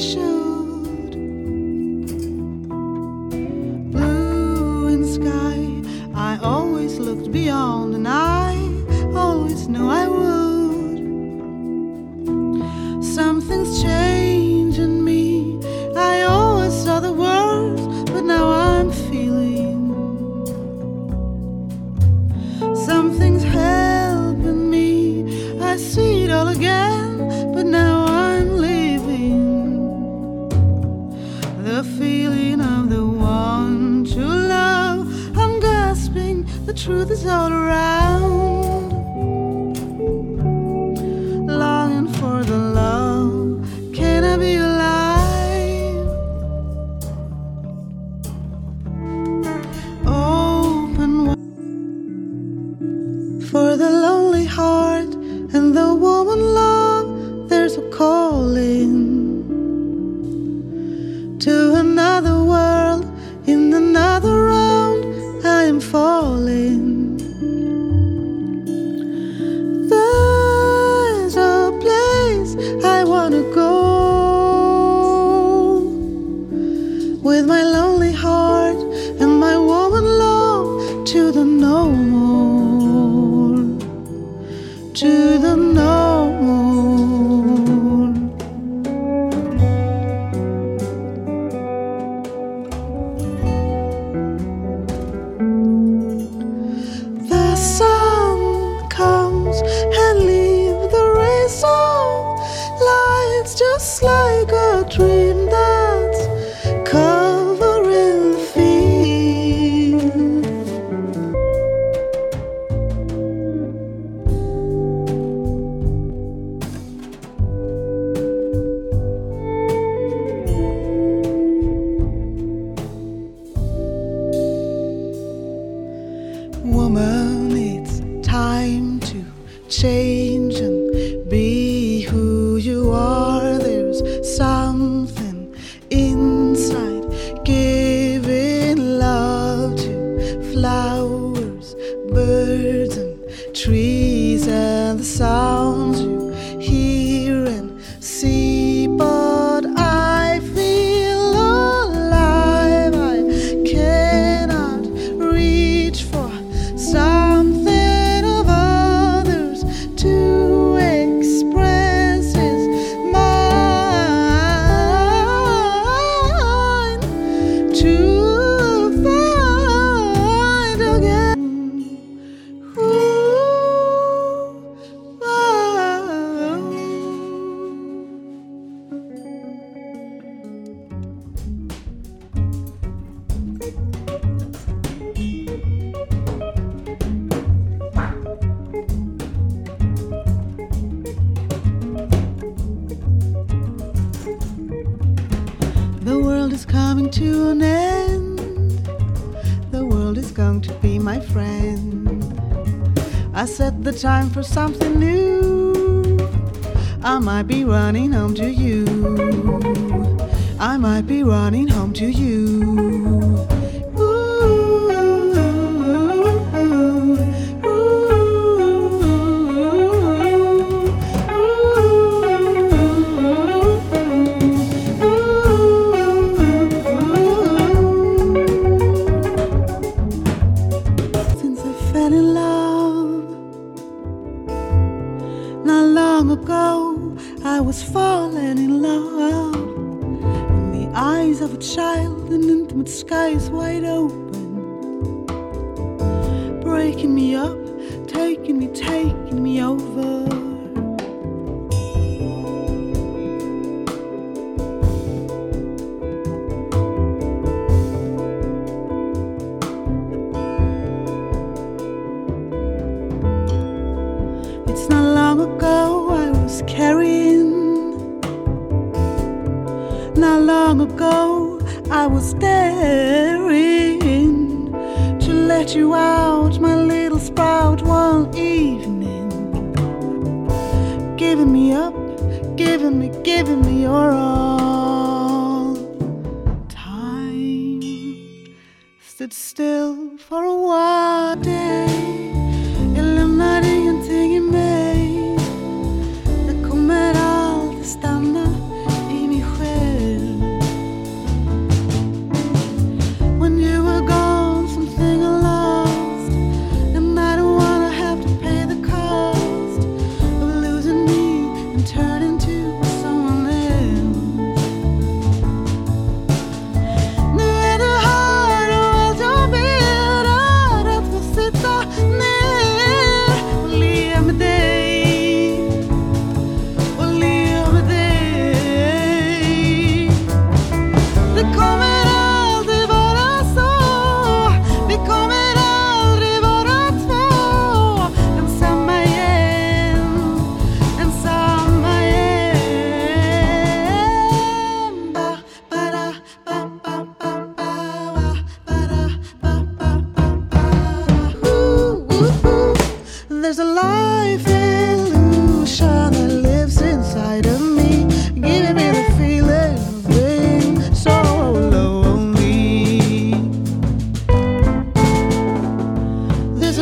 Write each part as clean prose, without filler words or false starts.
should. Blue in sky, I always looked beyond, and I always knew I would. Something's changed in me. I always saw the worst, but now I'm feeling. Something's helping me. I see it all again, but now I'm living. The feeling of the one to love. I'm gasping, the truth is all around. Longing for the love, can I be alive? Open wide for the lonely heart and the woman love. There's a calling to another world. In another round, I am falling. There's a place I wanna go with my lonely heart and my woman love to the no more, to the no more. The sun comes and leaves the rays of lights, just like a dream that's covering the field. Woman, it's time to change and be who you are. There's something inside giving love to flowers, birds, and trees, and the sounds you hear and see. But I feel alive. I cannot reach for something of others to express is mine, to find again. The world is coming to an end. The world is going to be my friend. I set the time for something new. I might be running home to you. I might be running home to you. Not long ago, I was falling in love. In the eyes of a child, an intimate sky is wide open, breaking me up, taking me over. It's not long ago I was carrying. Not long ago I was daring to let you out, my little sprout, one evening. Giving me up, giving me your all. Time stood still for a while, day. Ingenting i mig. Det kommer alltid stanna i mig själv.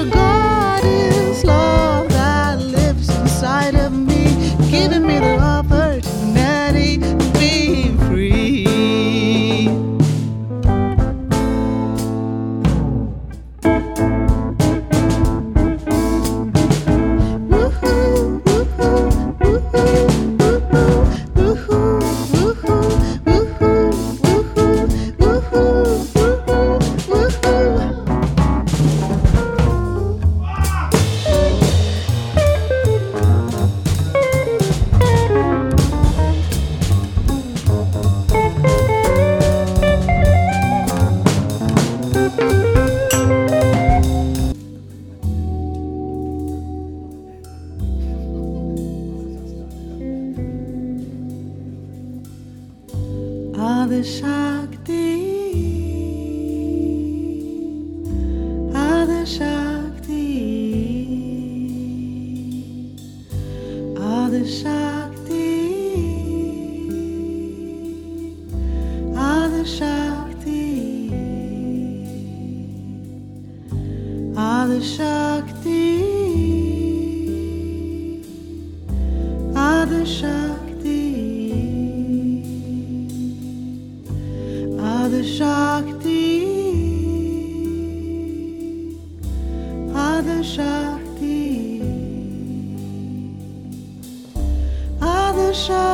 a goddess love that lives inside of me, giving me the opportunity to be free. Woohoo, woohoo, woohoo, woohoo, woohoo, woohoo, woohoo, woohoo, Adi Shakti, Adi Shakti, Adi Shakti, Adi Shakti, Adi Shakti, Adi Shakti. Adi Shakti, Adi Shakti, Adi Shakti.